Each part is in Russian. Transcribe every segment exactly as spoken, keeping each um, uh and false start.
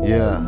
Yeah.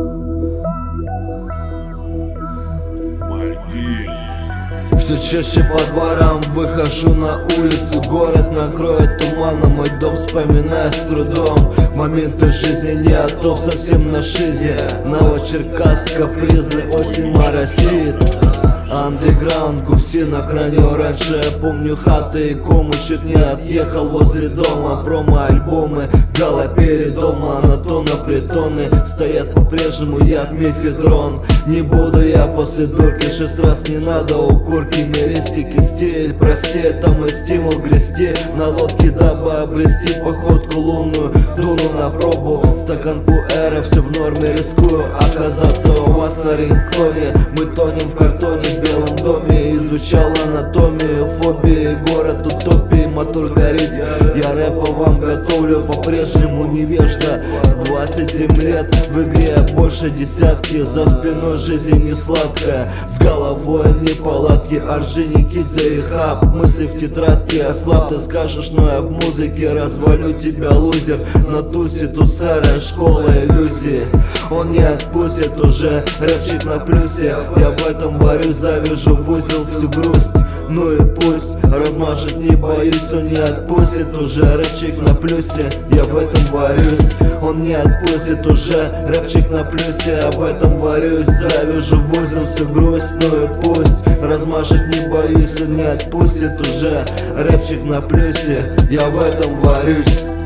Все чаще по дворам выхожу на улицу. Город накроет туманом, мой дом вспоминаю с трудом. Моменты жизни не готов совсем на шизе. Новочеркасск капризный, осень моросит. Андеграунд Гусина хранил раньше, я помню хаты и кому. Чуть не отъехал возле дома. Промо-альбомы, галопере дома. Анатона притоны стоят по-прежнему, як мефедрон. Не буду я после дурки, шесть раз не надо укурки. Меристики стиль, прости, это мой стимул грести на лодке, дабы обрести походку лунную. Дуну на пробу, стакан пуэра, все в норме, рискую оказаться у вас на рингтоне. Мы тонем в картоне в белом доме. Изучал анатомию, фобии, город утопии, мотор горит. Я рэпа вам готовлю, по-прежнему невежда. Двадцать семь лет в игре больше десятки. За спиной жизнь не сладкая, с головой неполадки. Арджи, Никитя, рехаб, мысли в тетрадке. Ослаб, ты скажешь, но я в музыке развалю тебя, лузер. На тусе тусарая школа иллюзии. Он не отпустит уже, рэпчик на плюсе. Я в этом варюсь, завяжу в узел всю грусть. Ну и пусть размажет, не боюсь. Он не отпустит уже, рэпчик на плюсе. Я в этом варюсь. Он не отпустит уже, рэпчик на плюсе. Я в этом варюсь, завяжу в узел всю грусть. Ну и пусть размажет, не боюсь. Он не отпустит уже, рэпчик на плюсе. Я в этом варюсь.